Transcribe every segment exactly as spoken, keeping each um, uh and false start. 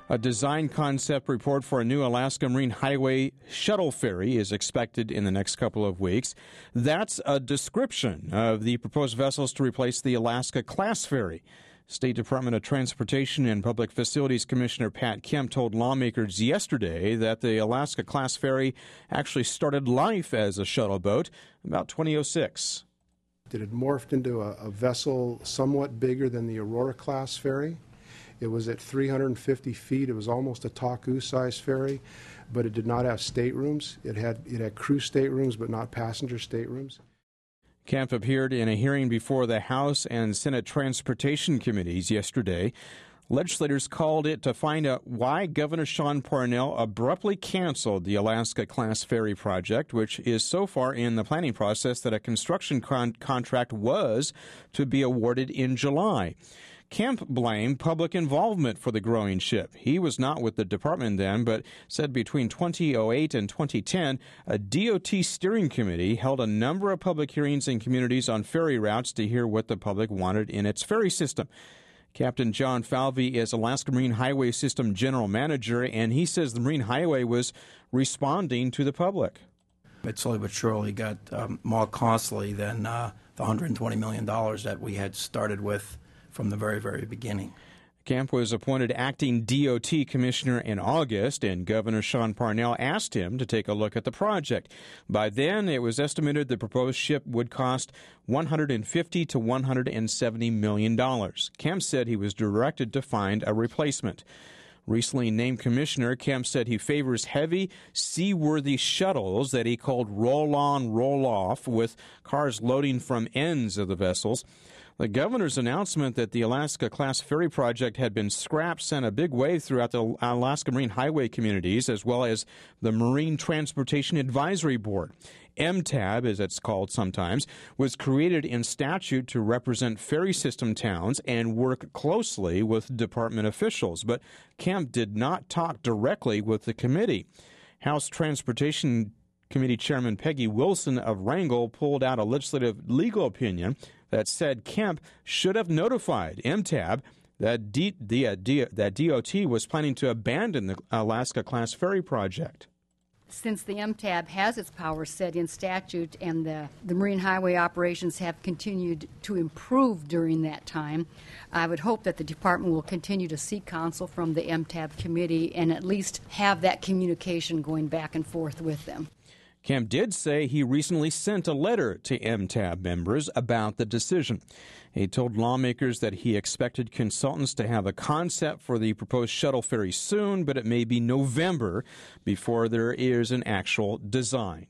A design concept report for a new Alaska Marine Highway shuttle ferry is expected in the next couple of weeks. That's a description of the proposed vessels to replace the Alaska Class Ferry. State Department of Transportation and Public Facilities Commissioner Pat Kemp told lawmakers yesterday that the Alaska Class Ferry actually started life as a shuttle boat about twenty oh six. It had morphed into a, a vessel somewhat bigger than the Aurora Class Ferry. It was at three hundred fifty feet. It was almost a Taku-sized ferry, but it did not have staterooms. It had it had crew staterooms, but not passenger staterooms. Kemp appeared in a hearing before the House and Senate Transportation Committees yesterday. Legislators called it to find out why Governor Sean Parnell abruptly canceled the Alaska Class Ferry project, which is so far in the planning process that a construction con- contract was to be awarded in July. Kemp blamed public involvement for the growing ship. He was not with the department then, but said between twenty oh eight and twenty ten, a D O T steering committee held a number of public hearings in communities on ferry routes to hear what the public wanted in its ferry system. Captain John Falvey is Alaska Marine Highway System General Manager, and he says the Marine Highway was responding to the public. It slowly but surely got um, more costly than uh, the one hundred twenty million dollars that we had started with from the very, very beginning. Kemp was appointed acting D O T commissioner in August, and Governor Sean Parnell asked him to take a look at the project. By then, it was estimated the proposed ship would cost one hundred fifty to one hundred seventy million dollars. Kemp said he was directed to find a replacement. Recently named commissioner, Kemp said he favors heavy, seaworthy shuttles that he called roll-on, roll-off, with cars loading from ends of the vessels. The governor's announcement that the Alaska Class Ferry project had been scrapped sent a big wave throughout the Alaska Marine Highway communities, as well as the Marine Transportation Advisory Board. M T A B, as it's called sometimes, was created in statute to represent ferry system towns and work closely with department officials. But Kemp did not talk directly with the committee. House Transportation Committee Chairman Peggy Wilson of Wrangell pulled out a legislative legal opinion that said Kemp should have notified M T A B that, D, D, D, that D O T was planning to abandon the Alaska Class Ferry project. Since the M T A B has its powers set in statute and the, the Marine Highway operations have continued to improve during that time, I would hope that the department will continue to seek counsel from the M T A B committee and at least have that communication going back and forth with them. Kemp did say he recently sent a letter to M T A B members about the decision. He told lawmakers that he expected consultants to have a concept for the proposed shuttle ferry soon, but it may be November before there is an actual design.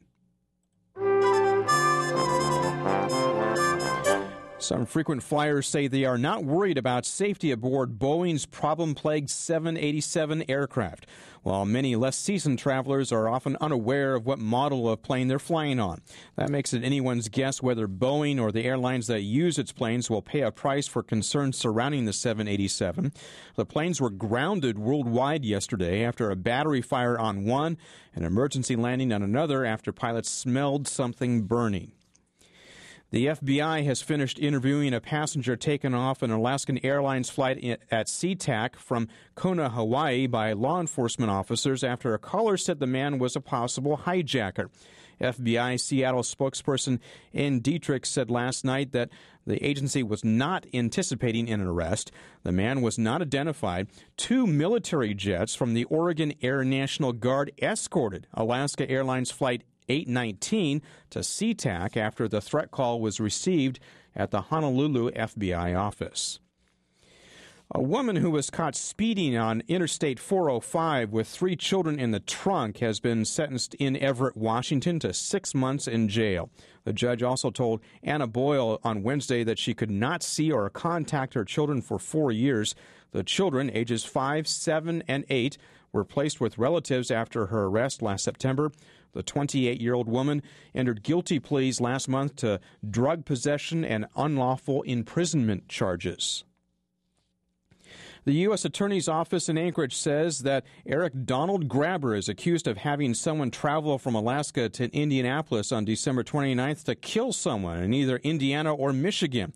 Some frequent flyers say they are not worried about safety aboard Boeing's problem-plagued seven eighty-seven aircraft, while many less seasoned travelers are often unaware of what model of plane they're flying on. That makes it anyone's guess whether Boeing or the airlines that use its planes will pay a price for concerns surrounding the seven eighty-seven. The planes were grounded worldwide yesterday after a battery fire on one, an emergency landing on another after pilots smelled something burning. The F B I has finished interviewing a passenger taken off an Alaskan Airlines flight at SeaTac from Kona, Hawaii by law enforcement officers after a caller said the man was a possible hijacker. F B I Seattle spokesperson Ann Dietrich said last night that the agency was not anticipating an arrest. The man was not identified. Two military jets from the Oregon Air National Guard escorted Alaska Airlines Flight eight nineteen to SeaTac after the threat call was received at the Honolulu F B I office. A woman who was caught speeding on Interstate four oh five with three children in the trunk has been sentenced in Everett, Washington to six months in jail. The judge also told Anna Boyle on Wednesday that she could not see or contact her children for four years. The children, ages five, seven, and eight, were placed with relatives after her arrest last September. The twenty-eight-year-old woman entered guilty pleas last month to drug possession and unlawful imprisonment charges. The U S Attorney's Office in Anchorage says that Eric Donald Grabber is accused of having someone travel from Alaska to Indianapolis on December twenty-ninth to kill someone in either Indiana or Michigan.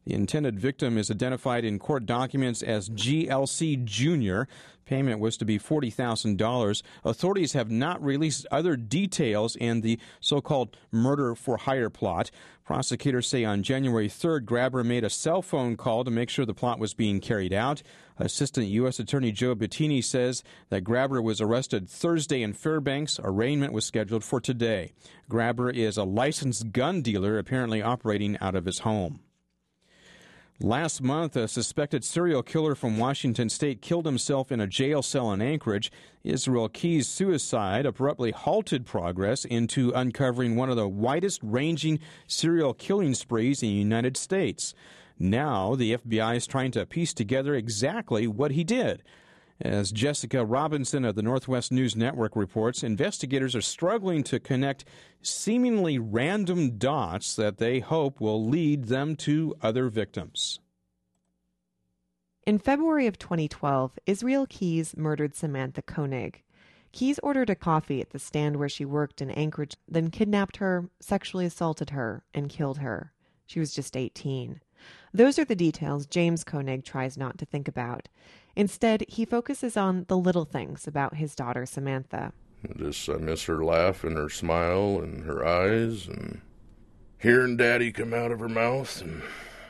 The intended victim is identified in court documents as G L C Junior Payment was to be forty thousand dollars. Authorities have not released other details in the so-called murder-for-hire plot. Prosecutors say on January third, Grabber made a cell phone call to make sure the plot was being carried out. Assistant U S Attorney Joe Bettini says that Grabber was arrested Thursday in Fairbanks. Arraignment was scheduled for today. Grabber is a licensed gun dealer, apparently operating out of his home. Last month, a suspected serial killer from Washington State killed himself in a jail cell in Anchorage. Israel Keyes' suicide abruptly halted progress into uncovering one of the widest-ranging serial killing sprees in the United States. Now, the F B I is trying to piece together exactly what he did. As Jessica Robinson of the Northwest News Network reports, investigators are struggling to connect seemingly random dots that they hope will lead them to other victims. In February of twenty twelve, Israel Keyes murdered Samantha Koenig. Keyes ordered a coffee at the stand where she worked in Anchorage, then kidnapped her, sexually assaulted her, and killed her. She was just eighteen. Those are the details James Koenig tries not to think about. Instead, he focuses on the little things about his daughter, Samantha. Just, I miss her laugh and her smile and her eyes and hearing Daddy come out of her mouth. And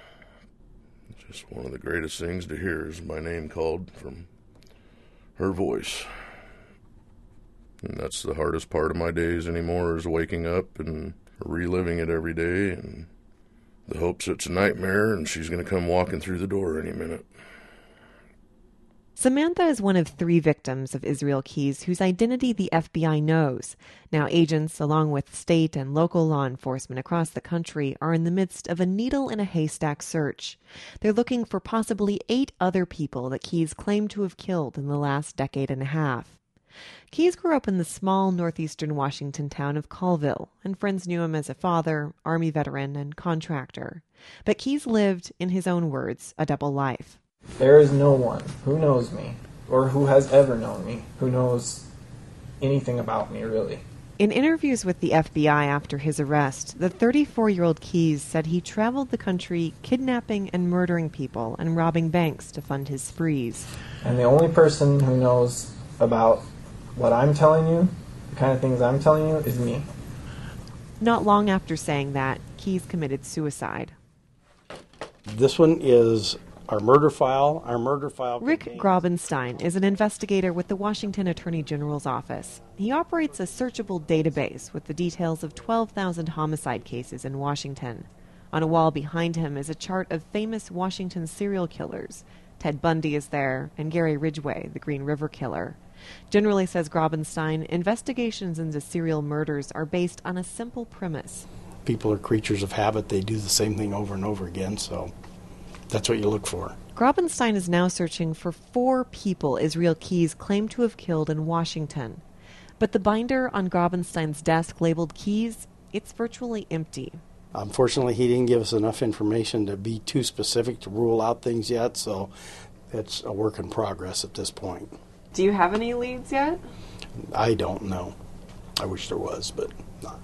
it's just one of the greatest things to hear is my name called from her voice. And that's the hardest part of my days anymore, is waking up and reliving it every day and the hopes it's a nightmare and she's going to come walking through the door any minute. Samantha is one of three victims of Israel Keyes whose identity the F B I knows. Now agents, along with state and local law enforcement across the country, are in the midst of a needle-in-a-haystack search. They're looking for possibly eight other people that Keyes claimed to have killed in the last decade and a half. Keyes grew up in the small northeastern Washington town of Colville, and friends knew him as a father, Army veteran, and contractor. But Keyes lived, in his own words, a double life. There is no one who knows me, or who has ever known me, who knows anything about me, really. In interviews with the F B I after his arrest, the thirty-four-year-old Keyes said he traveled the country kidnapping and murdering people and robbing banks to fund his sprees. And the only person who knows about what I'm telling you, the kind of things I'm telling you, is me. Not long after saying that, Keyes committed suicide. This one is our murder file. Our murder file. Rick contains... Grabenstein is an investigator with the Washington Attorney General's office. He operates a searchable database with the details of twelve thousand homicide cases in Washington. On a wall behind him is a chart of famous Washington serial killers. Ted Bundy is there, and Gary Ridgway, the Green River Killer. Generally, says Grabenstein, investigations into serial murders are based on a simple premise. People are creatures of habit. They do the same thing over and over again, so that's what you look for. Grabenstein is now searching for four people Israel Keyes claimed to have killed in Washington. But the binder on Grabenstein's desk labeled Keyes, it's virtually empty. Unfortunately, he didn't give us enough information to be too specific to rule out things yet, so it's a work in progress at this point. Do you have any leads yet? I don't know. I wish there was, but not.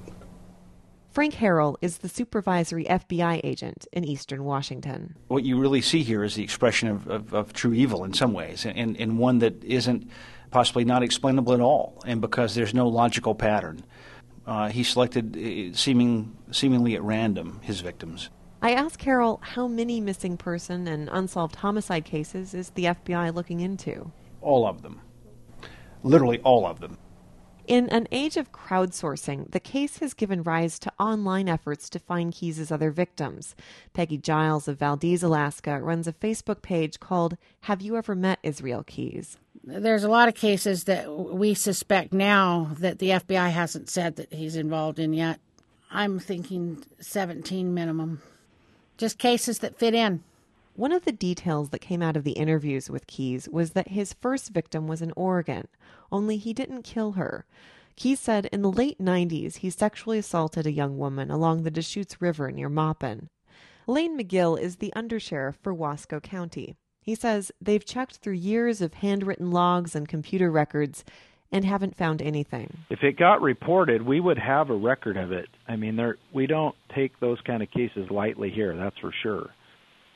Frank Harrell is the supervisory F B I agent in eastern Washington. What you really see here is the expression of, of, of true evil in some ways, and, and one that isn't possibly not explainable at all, and because there's no logical pattern. Uh, he selected, uh, seeming, seemingly at random, his victims. I asked Harrell how many missing person and unsolved homicide cases is the F B I looking into? All of them. Literally all of them. In an age of crowdsourcing, the case has given rise to online efforts to find Keyes' other victims. Peggy Giles of Valdez, Alaska, runs a Facebook page called Have You Ever Met Israel Keyes? There's a lot of cases that we suspect now that the F B I hasn't said that he's involved in yet. I'm thinking seventeen minimum. Just cases that fit in. One of the details that came out of the interviews with Keyes was that his first victim was in Oregon, only he didn't kill her. Keyes said in the late nineties he sexually assaulted a young woman along the Deschutes River near Maupin. Lane McGill is the undersheriff for Wasco County. He says they've checked through years of handwritten logs and computer records and haven't found anything. If it got reported, we would have a record of it. I mean, there, we don't take those kind of cases lightly here, that's for sure.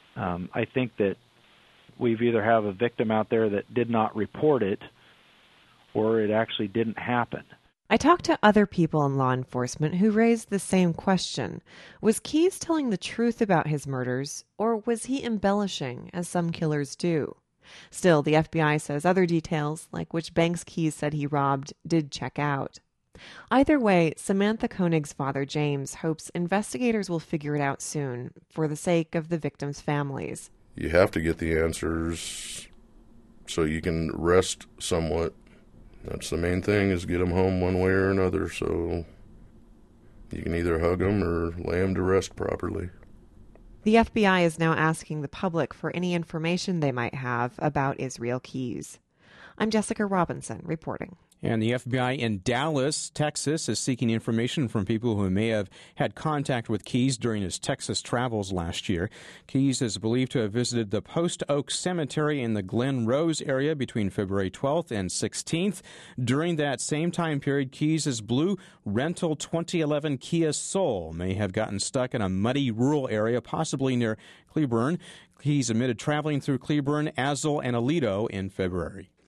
Um, I think that we've either have a victim out there that did not report it, or it actually didn't happen. I talked to other people in law enforcement who raised the same question. Was Keyes telling the truth about his murders, or was he embellishing, as some killers do? Still, the F B I says other details, like which banks Keyes said he robbed, did check out. Either way, Samantha Koenig's father, James, hopes investigators will figure it out soon, for the sake of the victims' families. You have to get the answers so you can rest somewhat. That's the main thing, is get them home one way or another, so you can either hug them or lay them to rest properly. The F B I is now asking the public for any information they might have about Israel Keyes. I'm Jessica Robinson, reporting. And the F B I in Dallas, Texas, is seeking information from people who may have had contact with Keyes during his Texas travels last year. Keyes is believed to have visited the Post Oak Cemetery in the Glen Rose area between February twelfth and sixteenth. During that same time period, Keyes' blue rental twenty eleven Kia Soul may have gotten stuck in a muddy rural area, possibly near Cleburne. Keyes admitted traveling through Cleburne, Azle, and Aledo in February.